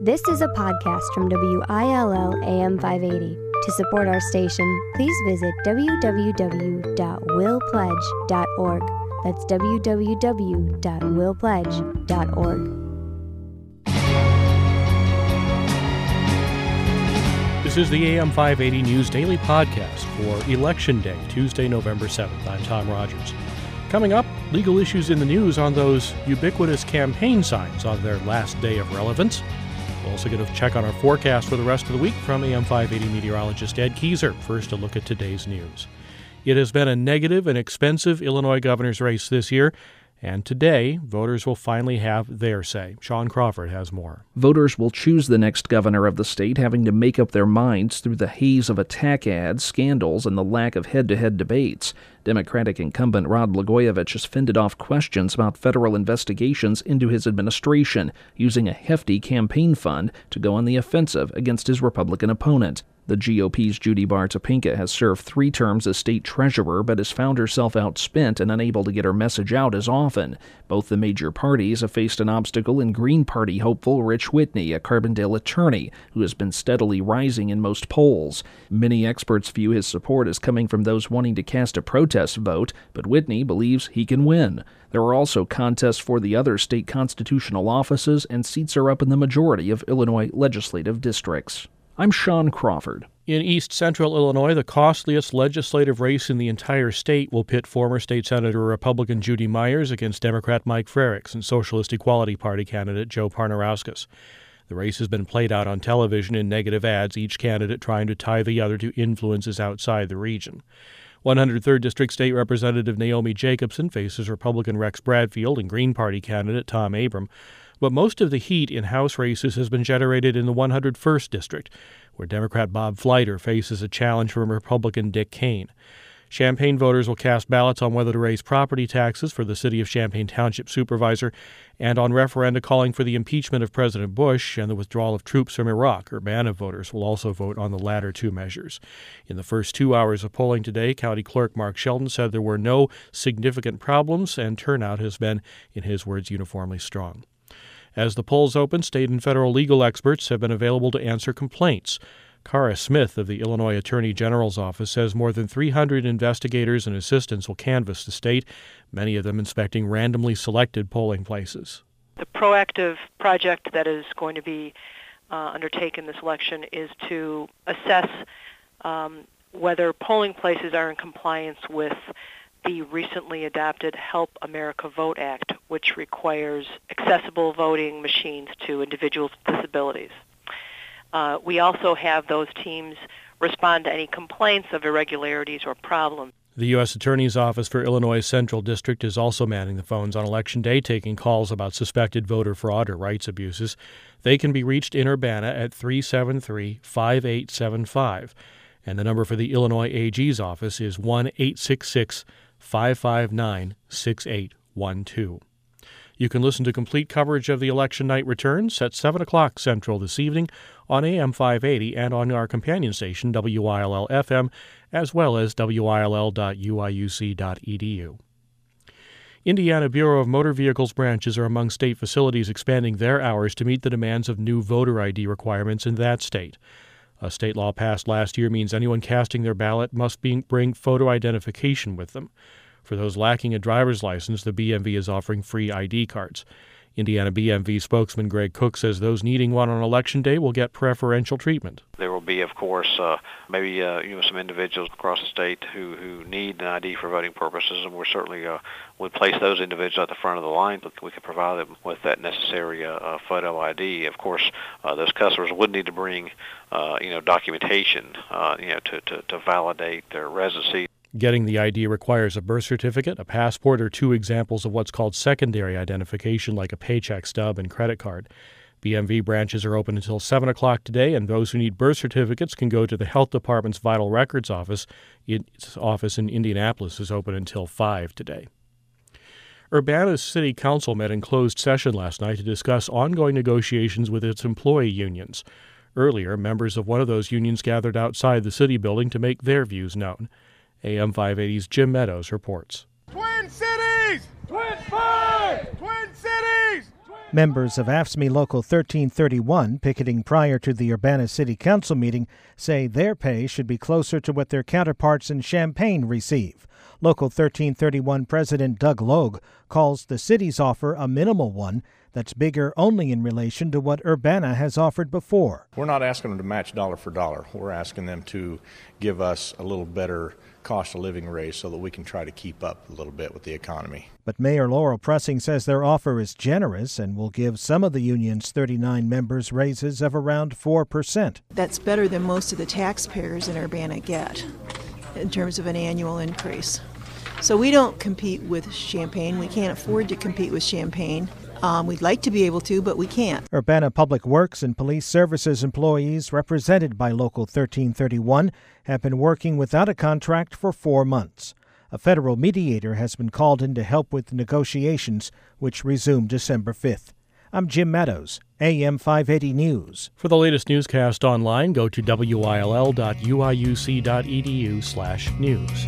This is a podcast from WILL AM 580. To support our station, please visit www.willpledge.org. That's www.willpledge.org. This is the AM 580 News Daily Podcast for Election Day, Tuesday, November 7th. I'm Tom Rogers. Coming up, legal issues in the news on those ubiquitous campaign signs on their last day of relevance. We'll also get a check on our forecast for the rest of the week from AM 580 meteorologist Ed Keyser. First, a look at today's news. It has been a negative and expensive Illinois governor's race this year, and today, voters will finally have their say. Sean Crawford has more. Voters will choose the next governor of the state, having to make up their minds through the haze of attack ads, scandals, and the lack of head-to-head debates. Democratic incumbent Rod Blagojevich has fended off questions about federal investigations into his administration, using a hefty campaign fund to go on the offensive against his Republican opponent. The GOP's Judy Bar Topinka has served 3 terms as state treasurer, but has found herself outspent and unable to get her message out as often. Both the major parties have faced an obstacle in Green Party hopeful Rich Whitney, a Carbondale attorney, who has been steadily rising in most polls. Many experts view his support as coming from those wanting to cast a protest vote, but Whitney believes he can win. There are also contests for the other state constitutional offices, and seats are up in the majority of Illinois legislative districts. I'm Sean Crawford. In East Central Illinois, the costliest legislative race in the entire state will pit former State Senator Republican Judy Myers against Democrat Mike Frerichs and Socialist Equality Party candidate Joe Parnarauskas. The race has been played out on television in negative ads, each candidate trying to tie the other to influences outside the region. 103rd District State Representative Naomi Jacobson faces Republican Rex Bradfield and Green Party candidate Tom Abram. But most of the heat in House races has been generated in the 101st District, where Democrat Bob Fleiter faces a challenge from Republican Dick Kane. Champaign voters will cast ballots on whether to raise property taxes for the City of Champaign Township supervisor and on referenda calling for the impeachment of President Bush and the withdrawal of troops from Iraq. Urbana voters will also vote on the latter 2 measures. In the first 2 hours of polling today, County Clerk Mark Sheldon said there were no significant problems and turnout has been, in his words, uniformly strong. As the polls open, state and federal legal experts have been available to answer complaints. Cara Smith of the Illinois Attorney General's office says more than 300 investigators and assistants will canvass the state, many of them inspecting randomly selected polling places. The proactive project that is going to be undertaken this election is to assess whether polling places are in compliance with the recently adopted Help America Vote Act, which requires accessible voting machines to individuals with disabilities. We also have those teams respond to any complaints of irregularities or problems. The U.S. Attorney's Office for Illinois Central District is also manning the phones on Election Day, taking calls about suspected voter fraud or rights abuses. They can be reached in Urbana at 373-5875. And the number for the Illinois AG's office is 1-866-559-6812. You can listen to complete coverage of the election night returns at 7 o'clock Central this evening on AM 580 and on our companion station, WILL-FM, as well as WILL.uiuc.edu. Indiana Bureau of Motor Vehicles branches are among state facilities expanding their hours to meet the demands of new voter ID requirements in that state. A state law passed last year means anyone casting their ballot must bring photo identification with them. For those lacking a driver's license, the BMV is offering free ID cards. Indiana BMV spokesman Greg Cook says those needing one on Election Day will get preferential treatment. There will be, of course, maybe some individuals across the state who need an ID for voting purposes, and we certainly would place those individuals at the front of the line so that we could provide them with that necessary photo ID. Of course, those customers would need to bring, documentation, to validate their residency. Getting the ID requires a birth certificate, a passport, or 2 examples of what's called secondary identification like a paycheck stub and credit card. BMV branches are open until 7 o'clock today, and those who need birth certificates can go to the Health Department's Vital Records office. Its office in Indianapolis is open until 5 today. Urbana's City Council met in closed session last night to discuss ongoing negotiations with its employee unions. Earlier, members of one of those unions gathered outside the city building to make their views known. AM 580's Jim Meadows reports. Twin Cities! Twin Fires! Twin Cities! Twin Members of AFSCME Local 1331, picketing prior to the Urbana City Council meeting, say their pay should be closer to what their counterparts in Champaign receive. Local 1331 President Doug Logue calls the city's offer a minimal one that's bigger only in relation to what Urbana has offered before. We're not asking them to match dollar for dollar. We're asking them to give us a little better cost of living raise so that we can try to keep up a little bit with the economy. But Mayor Laurel Pressing says their offer is generous and will give some of the union's 39 members raises of around 4%. That's better than most of the taxpayers in Urbana get in terms of an annual increase. So we don't compete with Champaign. We can't afford to compete with Champaign. We'd like to be able to, but we can't. Urbana Public Works and Police Services employees represented by Local 1331 have been working without a contract for 4 months. A federal mediator has been called in to help with negotiations, which resumed December 5th. I'm Jim Meadows, AM 580 News. For the latest newscast online, go to will.uiuc.edu/news.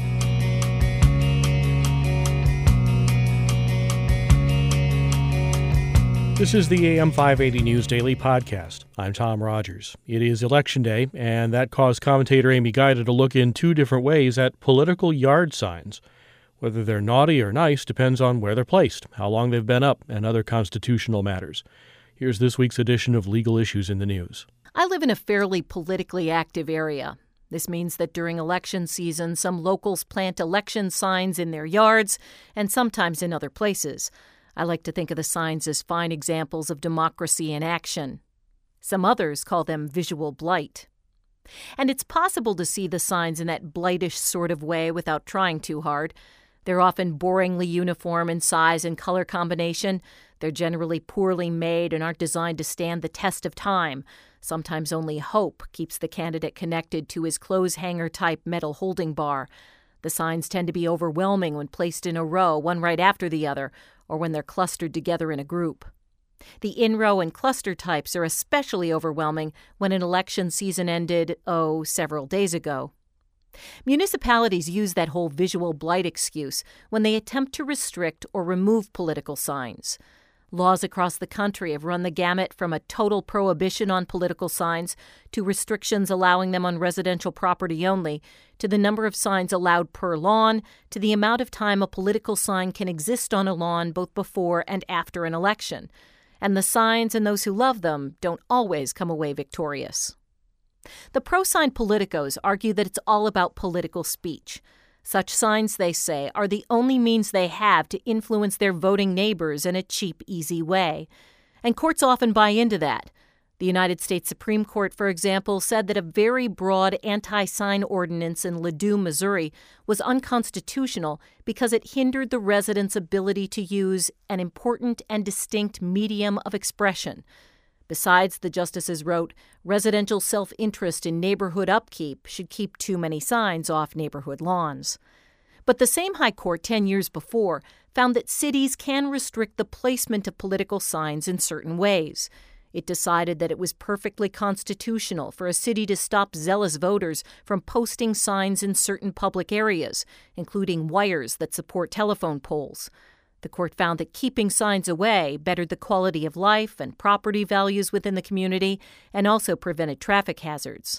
This is the AM 580 News Daily Podcast. I'm Tom Rogers. It is Election Day, and that caused commentator Amy Guida to look in 2 different ways at political yard signs. Whether they're naughty or nice depends on where they're placed, how long they've been up, and other constitutional matters. Here's this week's edition of Legal Issues in the News. I live in a fairly politically active area. This means that during election season, some locals plant election signs in their yards and sometimes in other places. I like to think of the signs as fine examples of democracy in action. Some others call them visual blight. And it's possible to see the signs in that blightish sort of way without trying too hard. They're often boringly uniform in size and color combination. They're generally poorly made and aren't designed to stand the test of time. Sometimes only hope keeps the candidate connected to his clothes hanger-type metal holding bar. The signs tend to be overwhelming when placed in a row, one right after the other, or when they're clustered together in a group. The in-row and cluster types are especially overwhelming when an election season ended, several days ago. Municipalities use that whole visual blight excuse when they attempt to restrict or remove political signs. Laws across the country have run the gamut from a total prohibition on political signs to restrictions allowing them on residential property only, to the number of signs allowed per lawn, to the amount of time a political sign can exist on a lawn both before and after an election. And the signs and those who love them don't always come away victorious. The pro-sign politicos argue that it's all about political speech. Such signs, they say, are the only means they have to influence their voting neighbors in a cheap, easy way. And courts often buy into that. The United States Supreme Court, for example, said that a very broad anti-sign ordinance in Ladue, Missouri, was unconstitutional because it hindered the residents' ability to use an important and distinct medium of expression. Besides, the justices wrote, residential self-interest in neighborhood upkeep should keep too many signs off neighborhood lawns. But the same High Court 10 years before found that cities can restrict the placement of political signs in certain ways. It decided that it was perfectly constitutional for a city to stop zealous voters from posting signs in certain public areas, including wires that support telephone poles. The court found that keeping signs away bettered the quality of life and property values within the community and also prevented traffic hazards.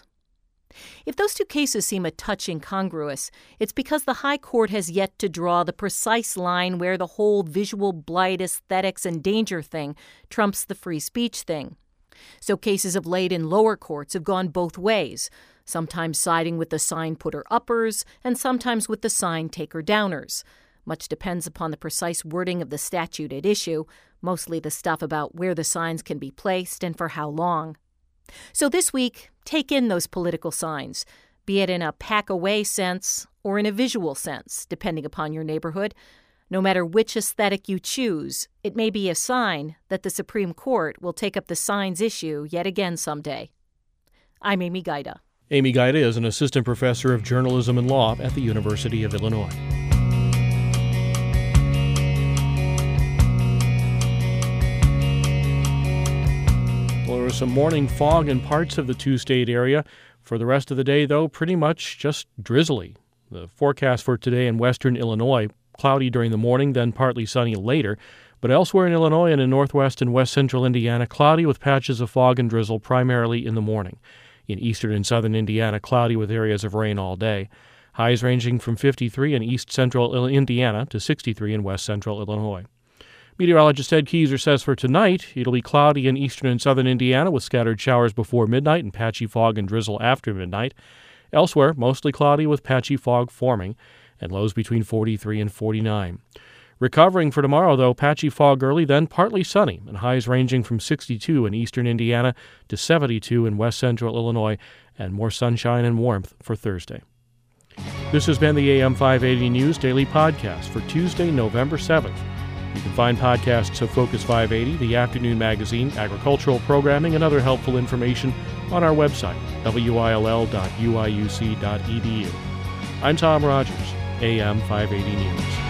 If those 2 cases seem a touch incongruous, it's because the High Court has yet to draw the precise line where the whole visual blight, aesthetics, and danger thing trumps the free speech thing. So cases of late in lower courts have gone both ways, sometimes siding with the sign putter uppers and sometimes with the sign taker downers. Much depends upon the precise wording of the statute at issue, mostly the stuff about where the signs can be placed and for how long. So this week, take in those political signs, be it in a pack-away sense or in a visual sense, depending upon your neighborhood. No matter which aesthetic you choose, it may be a sign that the Supreme Court will take up the signs issue yet again someday. I'm Amy Guida. Amy Guida is an assistant professor of journalism and law at the University of Illinois. There was some morning fog in parts of the 2-state area. For the rest of the day, though, pretty much just drizzly. The forecast for today in western Illinois, cloudy during the morning, then partly sunny later, But elsewhere in Illinois and in northwest and west central Indiana, cloudy with patches of fog and drizzle primarily in the morning. In eastern and southern Indiana, cloudy with areas of rain all day. Highs ranging from 53 in east central Indiana to 63 in west central Illinois. Meteorologist Ed Keyser says for tonight, it'll be cloudy in eastern and southern Indiana with scattered showers before midnight and patchy fog and drizzle after midnight. Elsewhere, mostly cloudy with patchy fog forming and lows between 43 and 49. Recovering for tomorrow, though, patchy fog early, then partly sunny, and highs ranging from 62 in eastern Indiana to 72 in west central Illinois, and more sunshine and warmth for Thursday. This has been the AM 580 News Daily Podcast for Tuesday, November 7th. You can find podcasts of Focus 580, the afternoon magazine, agricultural programming, and other helpful information on our website, will.uiuc.edu. I'm Tom Rogers, AM 580 News.